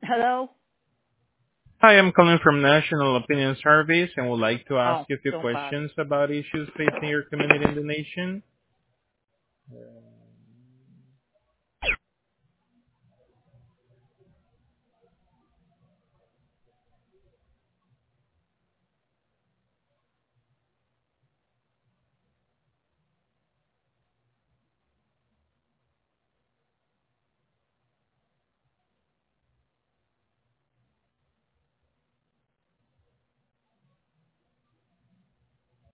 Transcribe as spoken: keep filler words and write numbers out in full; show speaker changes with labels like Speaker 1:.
Speaker 1: Hello?
Speaker 2: Hi, I'm calling from National Opinion Surveys and would like to ask
Speaker 1: Oh,
Speaker 2: you a few
Speaker 1: don't bother.
Speaker 2: questions about issues facing your community in the nation.